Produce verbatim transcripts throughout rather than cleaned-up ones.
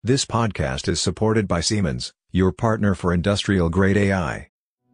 This podcast is supported by Siemens, your partner for industrial-grade A I.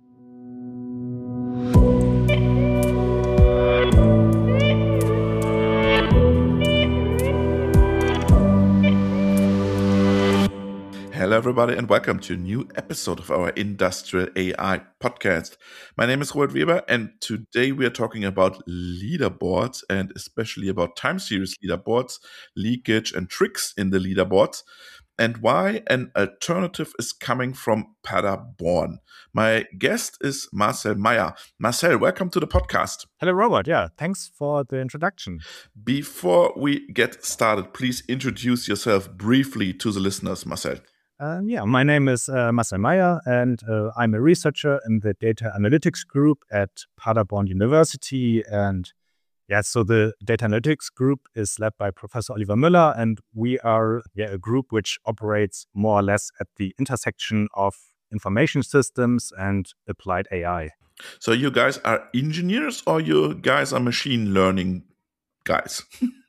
Hello, everybody, and welcome to a new episode of our Industrial A I podcast. My name is Robert Weber, and today we are talking about leaderboards and especially about time series leaderboards, leakage, and tricks in the leaderboards, and why an alternative is coming from Paderborn. My guest is Marcel Meyer. Marcel, welcome to the podcast. Hello, Robert. Yeah, thanks for the introduction. Before we get started, please introduce yourself briefly to the listeners, Marcel. Uh, yeah, my name is uh, Marcel Meyer, and uh, I'm a researcher in the data analytics group at Paderborn University. And yeah, so the data analytics group is led by Professor Oliver Müller, and we are yeah, a group which operates more or less at the intersection of information systems and applied A I. So you guys are engineers, or you guys are machine learning guys?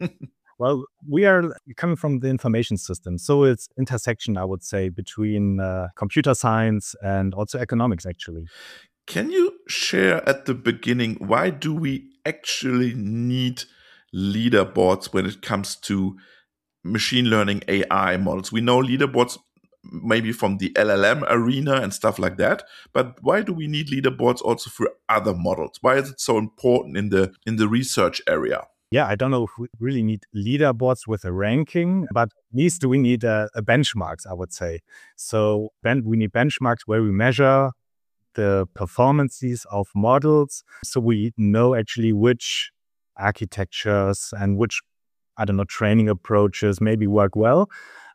Well, we are coming from the information system. So it's intersection, I would say, between uh, computer science and also economics, actually. Can you share at the beginning, why do we actually need leaderboards when it comes to machine learning A I models? We know leaderboards maybe from the L L M arena and stuff like that, but why do we need leaderboards also for other models? Why is it so important in the in the research area? Yeah, I don't know if we really need leaderboards with a ranking, but at least we need a, a benchmarks, I would say. So ben- we need benchmarks where we measure the performances of models, so we know actually which architectures and which, I don't know, training approaches maybe work well.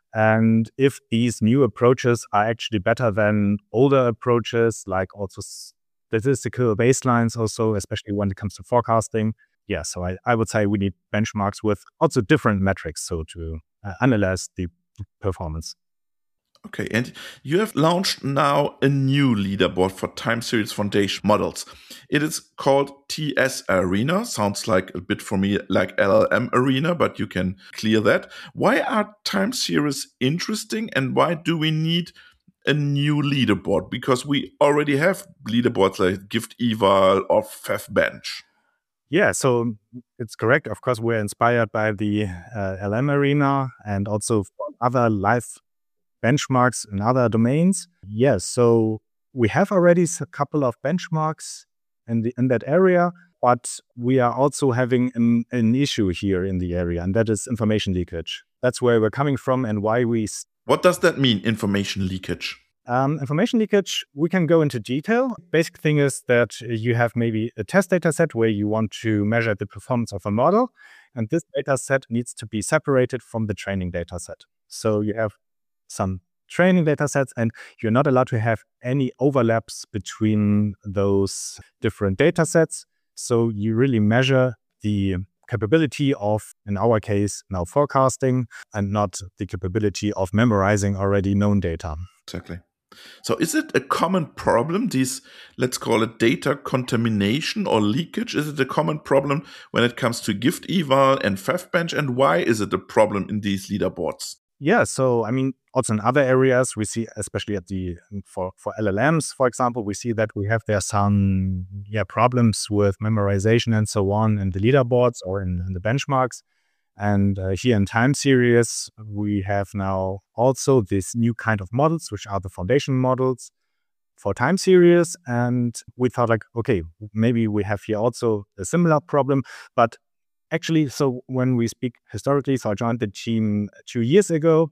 And if these new approaches are actually better than older approaches, like also statistical baselines also, especially when it comes to forecasting. Yeah, so I, I would say we need benchmarks with also different metrics, so to uh, analyze the performance. Okay, and you have launched now a new leaderboard for time series foundation models. It is called T S Arena. Sounds like a bit for me like L L M Arena, but you can clear that. Why are time series interesting, and why do we need a new leaderboard? Because we already have leaderboards like GiftEval or FEFbench. Yeah, so it's correct. Of course, we're inspired by the uh, L M Arena and also other live benchmarks in other domains. Yes, so we have already a couple of benchmarks in the in that area, but we are also having an, an issue here in the area, and that is information leakage. That's where we're coming from and why we... What does that mean, information leakage? Um, information leakage, we can go into detail. Basic thing is that you have maybe a test data set where you want to measure the performance of a model, and this data set needs to be separated from the training data set. So you have some training data sets, and you're not allowed to have any overlaps between those different data sets. So you really measure the capability of, in our case, now forecasting, and not the capability of memorizing already known data. Exactly. So is it a common problem, these, let's call it data contamination or leakage? Is it a common problem when it comes to GiftEval and FEFbench? And why is it a problem in these leaderboards? Yeah, so I mean, also in other areas, we see, especially at the for, for L L Ms, for example, we see that we have there some yeah problems with memorization and so on in the leaderboards or in, in the benchmarks. And uh, here in time series, we have now also this new kind of models, which are the foundation models for time series. And we thought like, okay, maybe we have here also a similar problem. But actually, so when we speak historically, so I joined the team two years ago.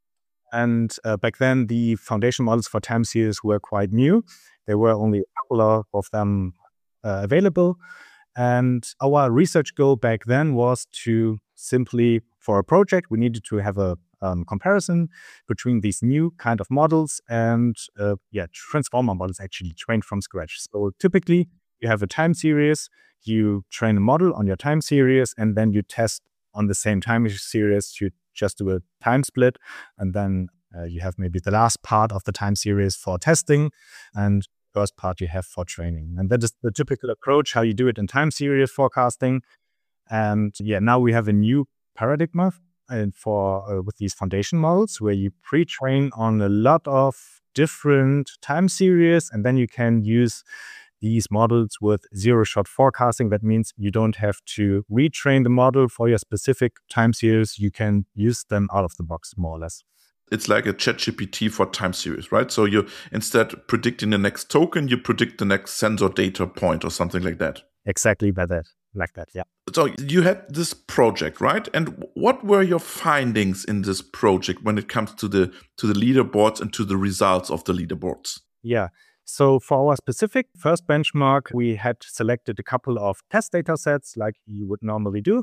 And uh, back then, the foundation models for time series were quite new. There were only a couple of them uh, available. And our research goal back then was to simply, for a project, we needed to have a um, comparison between these new kind of models and uh, yeah, transformer models actually trained from scratch. So typically, you have a time series, you train a model on your time series, and then you test on the same time series. You just do a time split, and then uh, you have maybe the last part of the time series for testing, and first part you have for training. And that is the typical approach, how you do it in time series forecasting. And yeah, now we have a new paradigm and for uh, with these foundation models where you pre-train on a lot of different time series, and then you can use these models with zero-shot forecasting. That means you don't have to retrain the model for your specific time series. You can use them out of the box, more or less. It's like a ChatGPT for time series, right? So you instead predicting the next token, you predict the next sensor data point or something like that. Exactly by that, like that, yeah. So you had this project, right? And what were your findings in this project when it comes to the to the leaderboards and to the results of the leaderboards? Yeah. So for our specific first benchmark, we had selected a couple of test data sets like you would normally do.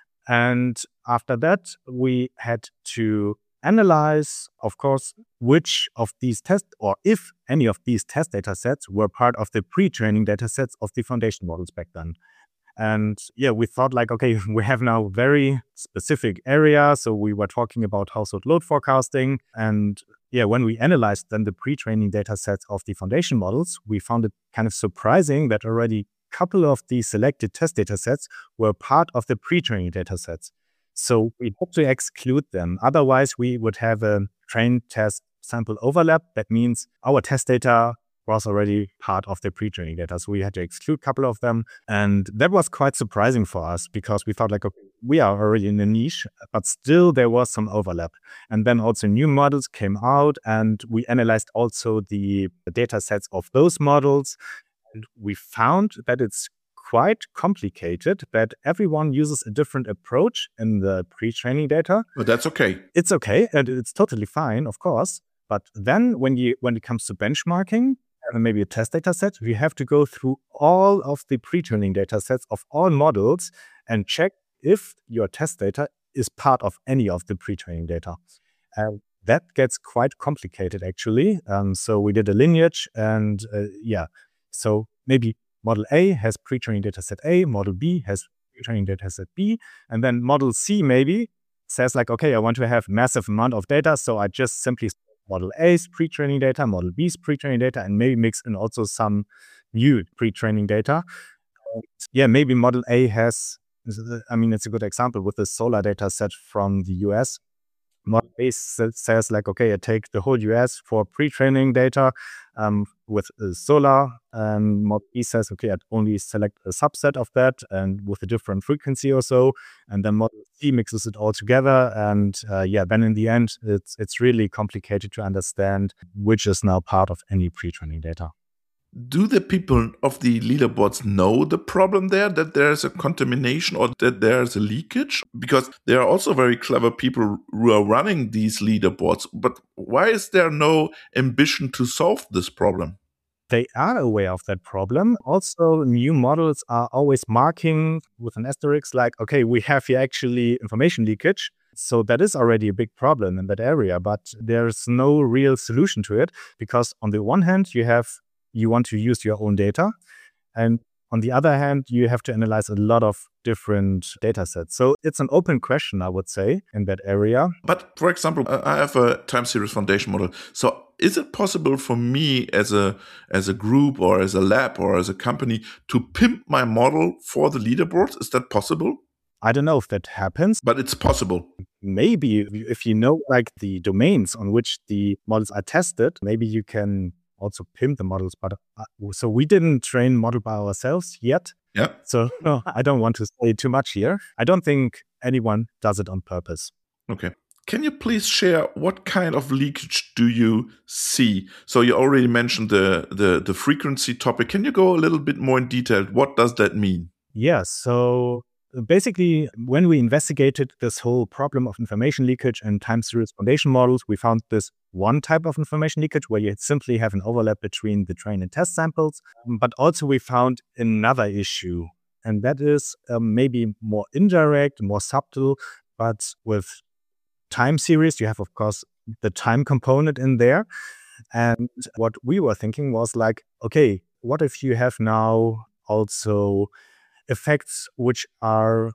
And after that, we had to analyze, of course, which of these tests, or if any of these test data sets were part of the pre-training data sets of the foundation models back then. And yeah, we thought like, okay, we have now very specific area. So we were talking about household load forecasting. And yeah, when we analyzed then the pre-training data sets of the foundation models, we found it kind of surprising that already a couple of the selected test data sets were part of the pre-training data sets. So we had to exclude them. Otherwise, we would have a train test sample overlap. That means our test data was already part of the pre-training data. So we had to exclude a couple of them. And that was quite surprising for us because we thought like, okay, we are already in a niche, but still there was some overlap. And then also new models came out and we analyzed also the data sets of those models. And we found that it's quite complicated, that everyone uses a different approach in the pre-training data. But that's okay. It's okay. And it's totally fine, of course. But then when you when it comes to benchmarking, maybe a test data set, you have to go through all of the pre-training data sets of all models and check if your test data is part of any of the pre-training data. And that gets quite complicated, actually. Um, so we did a lineage and uh, yeah, so maybe model A has pre-training data set A, model B has pre-training data set B, and then model C maybe says like, okay, I want to have massive amount of data, so I just simply model A's pre-training data, model B's pre-training data, and maybe mix in also some new pre-training data. And yeah, maybe model A has, I mean, it's a good example with the solar data set from the U S. Model A says like, okay, I take the whole U S for pre-training data um, with uh, solar. And model B says, okay, I'd only select a subset of that and with a different frequency or so. And then model C mixes it all together. And uh, yeah, then in the end, it's it's really complicated to understand which is now part of any pre-training data. Do the people of the leaderboards know the problem there, that there's a contamination or that there's a leakage? Because there are also very clever people who are running these leaderboards. But why is there no ambition to solve this problem? They are aware of that problem. Also, new models are always marking with an asterisk like, okay, we have here actually information leakage. So that is already a big problem in that area, but there's no real solution to it because on the one hand, you have you want to use your own data. And on the other hand, you have to analyze a lot of different data sets. So it's an open question, I would say, in that area. But for example, I have a time series foundation model. So is it possible for me as a as a group or as a lab or as a company to pimp my model for the leaderboards? Is that possible? I don't know if that happens. But it's possible. Maybe if you know like the domains on which the models are tested, maybe you can also pimp the models, but uh, so we didn't train model by ourselves yet. Yeah. So no, I don't want to say too much here. I don't think anyone does it on purpose. Okay. Can you please share what kind of leakage do you see? So you already mentioned the the the frequency topic. Can you go a little bit more in detail? What does that mean? Yeah. So basically, when we investigated this whole problem of information leakage and time series foundation models, we found this one type of information leakage where you simply have an overlap between the train and test samples. But also we found another issue, and that is um, maybe more indirect, more subtle, but with time series, you have, of course, the time component in there. And what we were thinking was like, okay, what if you have now also effects which are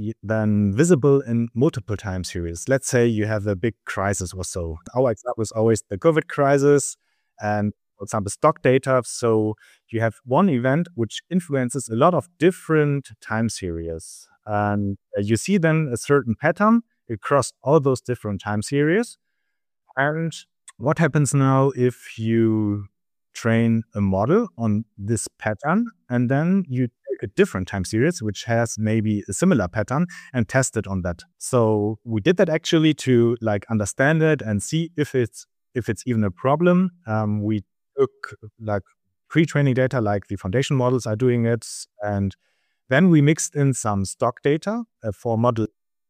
then visible in multiple time series? Let's say you have a big crisis or so. Our example is always the COVID crisis and, for example, stock data. So you have one event which influences a lot of different time series. And you see then a certain pattern across all those different time series. And what happens now if you train a model on this pattern and then you take a different time series which has maybe a similar pattern and test it on that? So we did that actually to like understand it and see if it's if it's even a problem. Um, we took like pre-training data, like the foundation models are doing it, and then we mixed in some stock data uh, for model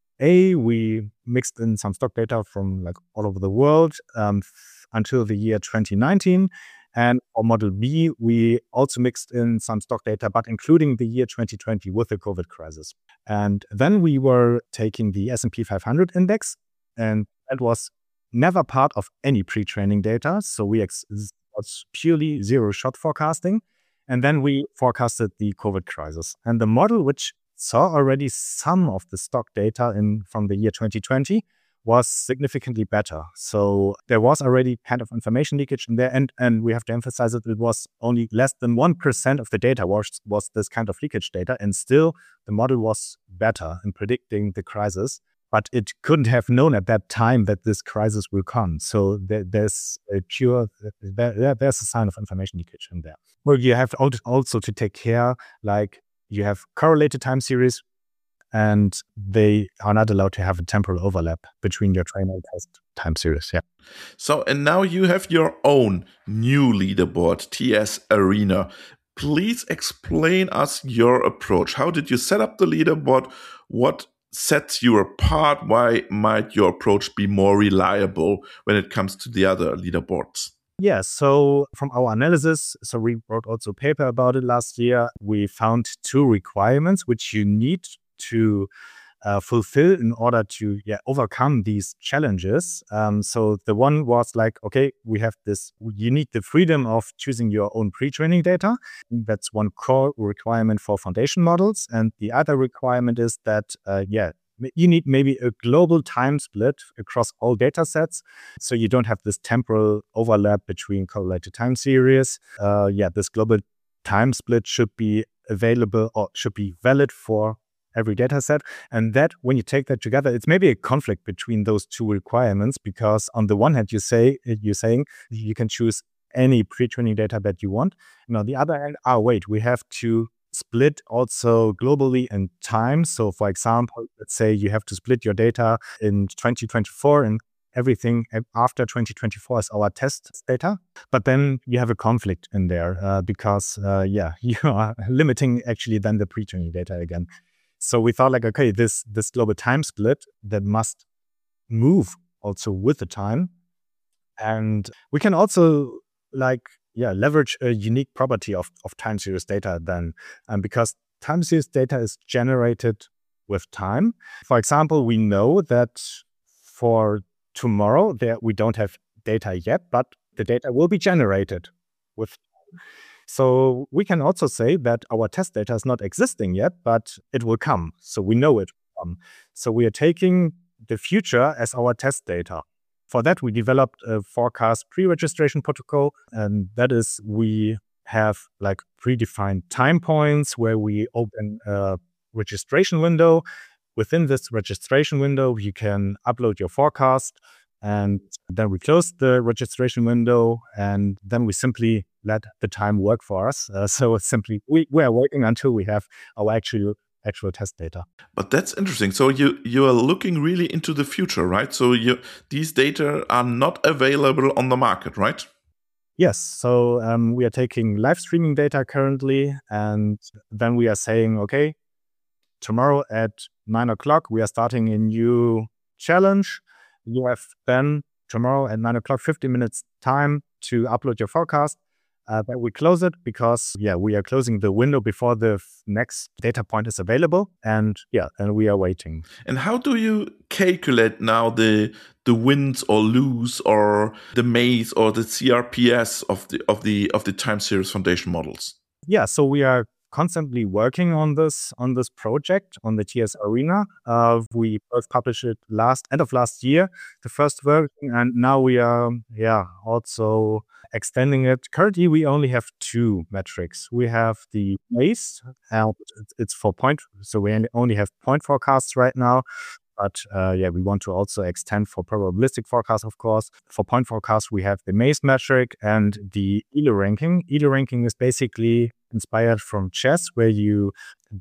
A. We mixed in some stock data from like all over the world um, f- until the year twenty nineteen. And for model B, we also mixed in some stock data, but including the year twenty twenty with the COVID crisis. And then we were taking the S and P five hundred index, and that was never part of any pre-training data. So we ex- was purely zero-shot forecasting. And then we forecasted the COVID crisis. And the model, which saw already some of the stock data in from the year twenty twenty, was significantly better. So there was already kind of information leakage in there. And, and we have to emphasize that it was only less than one percent of the data was, was this kind of leakage data. And still, the model was better in predicting the crisis. But it couldn't have known at that time that this crisis will come. So there, there's a pure, there, there's a sign of information leakage in there. Well, you have also to take care, like you have correlated time series, and they are not allowed to have a temporal overlap between your train and test time series. Yeah. So, and now you have your own new leaderboard, T S Arena. Please explain us your approach. How did you set up the leaderboard? What sets you apart? Why might your approach be more reliable when it comes to the other leaderboards? Yeah, so from our analysis, so we wrote also a paper about it last year. We found two requirements which you need to uh, fulfill in order to yeah, overcome these challenges. Um, so the one was like, okay, we have this, you need the freedom of choosing your own pre-training data. That's one core requirement for foundation models. And the other requirement is that, uh, yeah, you need maybe a global time split across all data sets. So you don't have this temporal overlap between correlated time series. Uh, yeah, this global time split should be available or should be valid for every data set. And that, when you take that together, it's maybe a conflict between those two requirements, because on the one hand, you say, you're saying you can choose any pre-training data that you want. And on the other hand, oh, wait, we have to split also globally in time. So for example, let's say you have to split your data in twenty twenty-four and everything after twenty twenty-four is our test data. But then you have a conflict in there uh, because, uh, yeah, you are limiting actually then the pre-training data again. So we thought like, okay, this this global time split that must move also with the time. And we can also like, yeah, leverage a unique property of, of time series data then, um, because time series data is generated with time. For example, we know that for tomorrow, there we don't have data yet, but the data will be generated with time. So we can also say that our test data is not existing yet, but it will come. So we know it will come. So we are taking the future as our test data. For that, we developed a forecast pre-registration protocol. And that is, we have like predefined time points where we open a registration window. Within this registration window, you can upload your forecast. And then we close the registration window, and then we simply let the time work for us. Uh, so it's simply, we, we are working until we have our actual actual test data. But that's interesting. So you you are looking really into the future, right? So you these data are not available on the market, right? Yes. So um, we are taking live streaming data currently, and then we are saying, okay, tomorrow at nine o'clock, we are starting a new challenge. You have then tomorrow at nine o'clock, fifteen minutes time to upload your forecast. Uh, but we close it because, yeah, we are closing the window before the f- next data point is available. And yeah, and we are waiting. And how do you calculate now the the wins or lose or the maze or the C R P S of the of the of the time series foundation models? Yeah, so we are constantly working on this on this project on the T S Arena. Uh, we both published it last end of last year, the first version, and now we are yeah also extending it. Currently, we only have two metrics. We have the maze, and it's for point, so we only have point forecasts right now. but uh, yeah, we want to also extend for probabilistic forecast, of course. For point forecast, we have the Maze metric and the E L O ranking. E L O ranking is basically inspired from chess, where you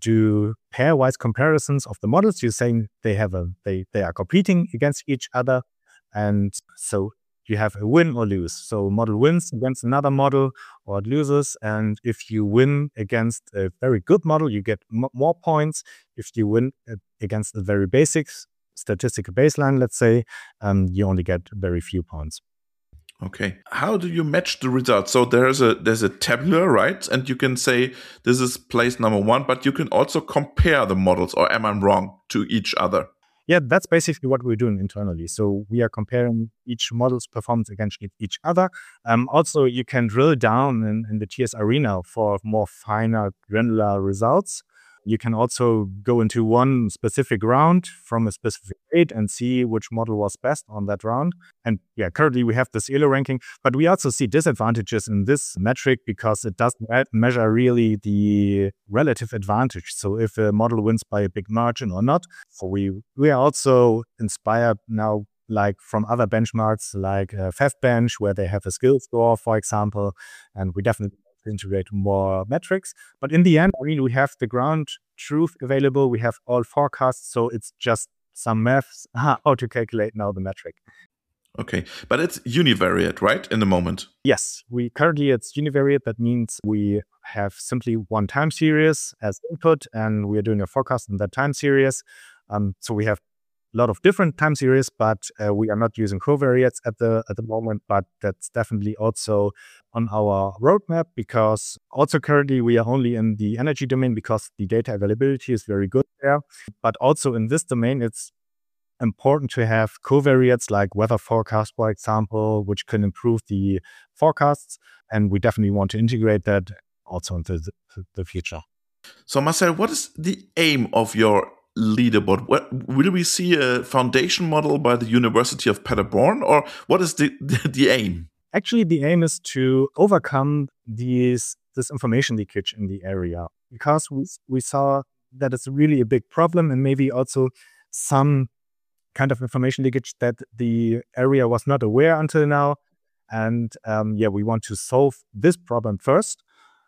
do pairwise comparisons of the models. You're saying they have a they they are competing against each other, and so you have a win or lose. So model wins against another model, or it loses. And if you win against a very good model, you get m- more points. If you win against a very basic statistical baseline, let's say, um, you only get very few points. Okay. How do you match the results? So there's a there's a tabular, right? And you can say this is place number one, but you can also compare the models, or am I wrong, to each other? Yeah, that's basically what we're doing internally. So we are comparing each model's performance against each other. Um, also, you can drill down in, in the T S arena for more finer, granular results. You can also go into one specific round from a specific grade and see which model was best on that round. And yeah, currently we have this E L O ranking, but we also see disadvantages in this metric because it doesn't measure really the relative advantage. So if a model wins by a big margin or not. So we we are also inspired now, like from other benchmarks like uh, FEFbench, where they have a skill score, for example, and we definitely integrate more metrics. But in the end, I mean, we have the ground truth available. We have all forecasts. So it's just some maths, how to calculate now the metric. Okay. But it's univariate, right? In the moment. Yes. We currently it's univariate. That means we have simply one time series as input, and we are doing a forecast in that time series. Um, so we have a lot of different time series, but uh, we are not using covariates at the at the moment. But that's definitely also on our roadmap, because also currently we are only in the energy domain because the data availability is very good there. But also in this domain, it's important to have covariates like weather forecast, for example, which can improve the forecasts. And we definitely want to integrate that also into the, the future. So Marcel, what is the aim of your leaderboard? What, will we see a foundation model by the University of Paderborn, or what is the, the, the aim? Actually, the aim is to overcome these this information leakage in the area, because we, we saw that it's really a big problem, and maybe also some kind of information leakage that the area was not aware until now. And um, yeah, we want to solve this problem first.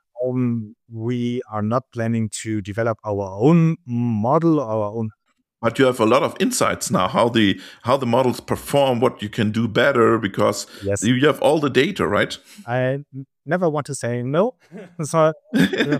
Um, we are not planning to develop our own model, our own. But you have a lot of insights now, how the how the models perform, what you can do better, because yes. you have all the data, right? I never want to say no, so uh,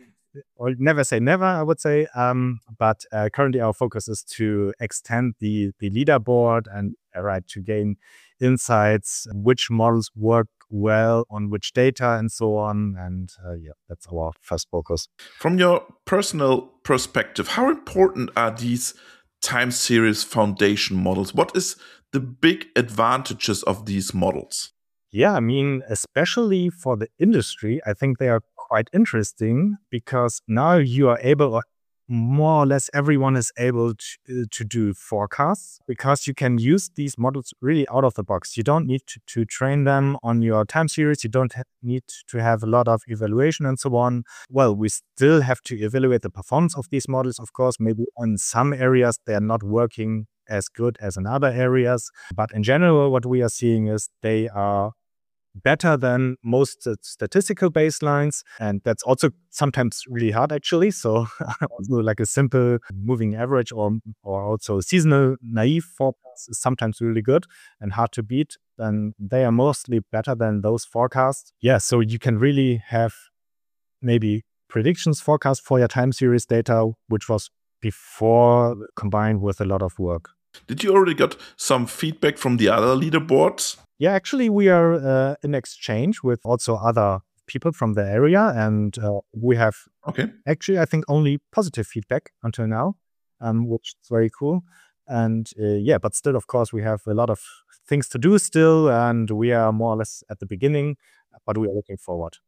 or never say never, I would say. Um, but uh, currently, our focus is to extend the the leaderboard and uh, right to gain insights, which models work well on which data and so on. And uh, yeah, that's our first focus. From your personal perspective, how important are these time series foundation models? What is the big advantages of these models? Yeah, I mean, especially for the industry, I think they are quite interesting, because now you are able, more or less everyone is able to, to do forecasts, because you can use these models really out of the box. You don't need to, to train them on your time series. You don't ha- need to have a lot of evaluation and so on. Well, we still have to evaluate the performance of these models, of course. Maybe on some areas they are not working as good as in other areas. But in general, what we are seeing is they are better than most statistical baselines. And that's also sometimes really hard, actually. So also like a simple moving average or or also seasonal naive forecast is sometimes really good and hard to beat. And they are mostly better than those forecasts. Yeah, so you can really have maybe predictions forecast for your time series data, which was before combined with a lot of work. Did you already got some feedback from the other leaderboards? Yeah, actually, we are uh, in exchange with also other people from the area, and uh, we have okay. actually, I think, only positive feedback until now, um, which is very cool. And uh, yeah, but still, of course, we have a lot of things to do still, and we are more or less at the beginning, but we are looking forward.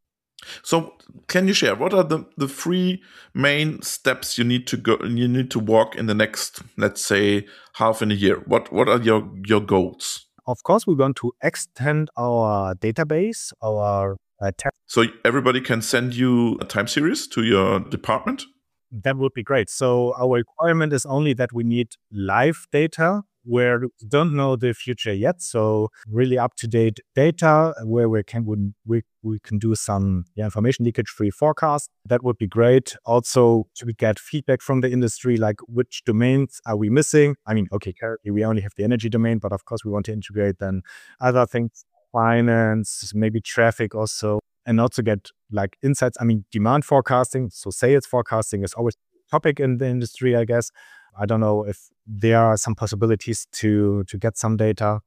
So can you share what are the, the three main steps you need to go you need to walk in the next, let's say, half in a year? What what are your, your goals? Of course, we want to extend our database, our uh, test. So everybody can send you a time series to your department? That would be great. So our requirement is only that we need live data where we don't know the future yet. So really up-to-date data where we can we, we can do some yeah, information leakage-free forecast. That would be great. Also to get feedback from the industry, like which domains are we missing? I mean, okay, currently we only have the energy domain, but of course we want to integrate then other things, finance, maybe traffic also, and also get like insights. I mean, demand forecasting, so sales forecasting is always a topic in the industry, I guess. I don't know if there are some possibilities to, to get some data.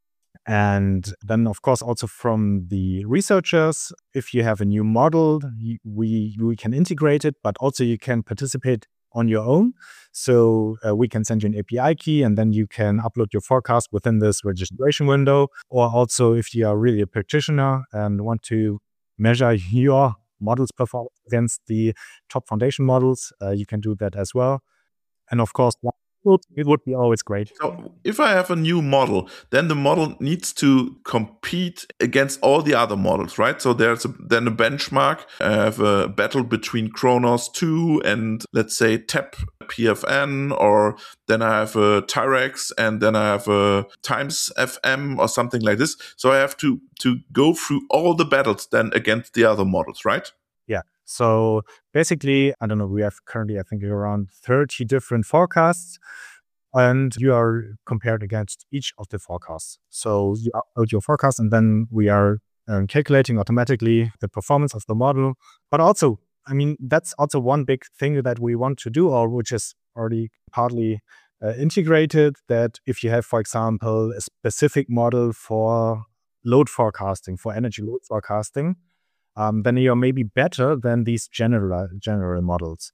And then, of course, also from the researchers, if you have a new model, you, we, we can integrate it, but also you can participate on your own. So uh, we can send you an A P I key and then you can upload your forecast within this registration window. Or also if you are really a practitioner and want to measure your model's performance against the top foundation models, uh, you can do that as well. And of course, it would be always great. So if I have a new model, then the model needs to compete against all the other models, right? So there's a, then a benchmark. I have a battle between Kronos two and let's say T E P P F N, or then I have a Tyrex and then I have a Times F M or something like this. So I have to, to go through all the battles then against the other models, right? Yeah. So basically, I don't know, we have currently, I think, around thirty different forecasts, and you are compared against each of the forecasts. So you upload your forecast, and then we are um, calculating automatically the performance of the model. But also, I mean, that's also one big thing that we want to do, or which is already partly uh, integrated, that if you have, for example, a specific model for load forecasting, for energy load forecasting, Um, then you're maybe better than these general general models.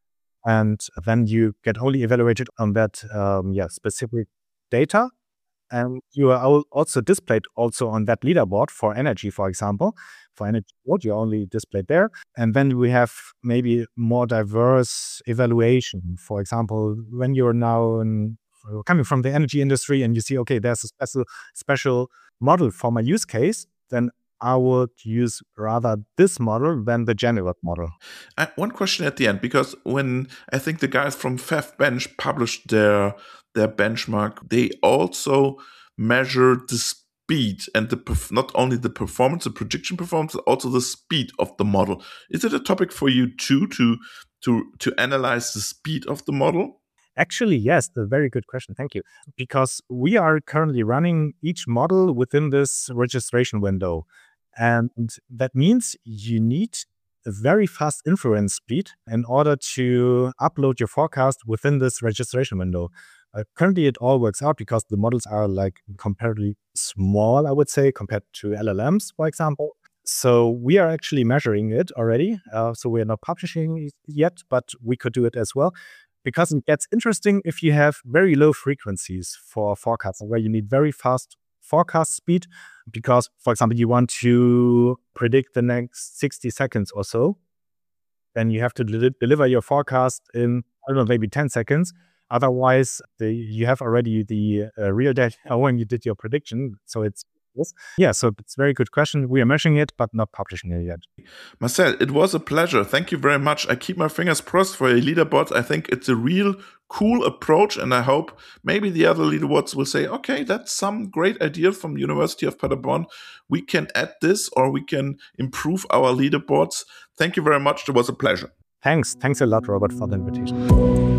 And then you get only evaluated on that um, yeah, specific data. And you are also displayed also on that leaderboard for energy, for example. For energy load, you're only displayed there. And then we have maybe more diverse evaluation. For example, when you're now in, coming from the energy industry and you see, okay, there's a special, special model for my use case, then I would use rather this model than the general model. Uh, one question at the end, because when I think the guys from FEFbench published their their benchmark, they also measure the speed and the perf- not only the performance, the prediction performance, but also the speed of the model. Is it a topic for you too to to to analyze the speed of the model? Actually, yes, a very good question. Thank you. Because we are currently running each model within this registration window. And that means you need a very fast inference speed in order to upload your forecast within this registration window. Uh, currently, it all works out because the models are like comparatively small, I would say, compared to L L Ms, for example. So we are actually measuring it already. Uh, so we are not publishing it yet, but we could do it as well. Because it gets interesting if you have very low frequencies for forecasting, where you need very fast forecast speed. Because, for example, you want to predict the next sixty seconds or so, then you have to del- deliver your forecast in, I don't know, maybe ten seconds. Otherwise, the, you have already the uh, real data when you did your prediction. So it's Yeah, so it's a very good question. We are measuring it, but not publishing it yet. Marcel, it was a pleasure. Thank you very much. I keep my fingers crossed for your leaderboards. I think it's a real cool approach, and I hope maybe the other leaderboards will say, okay, that's some great idea from University of Paderborn. We can add this, or we can improve our leaderboards. Thank you very much. It was a pleasure. Thanks. Thanks a lot, Robert, for the invitation.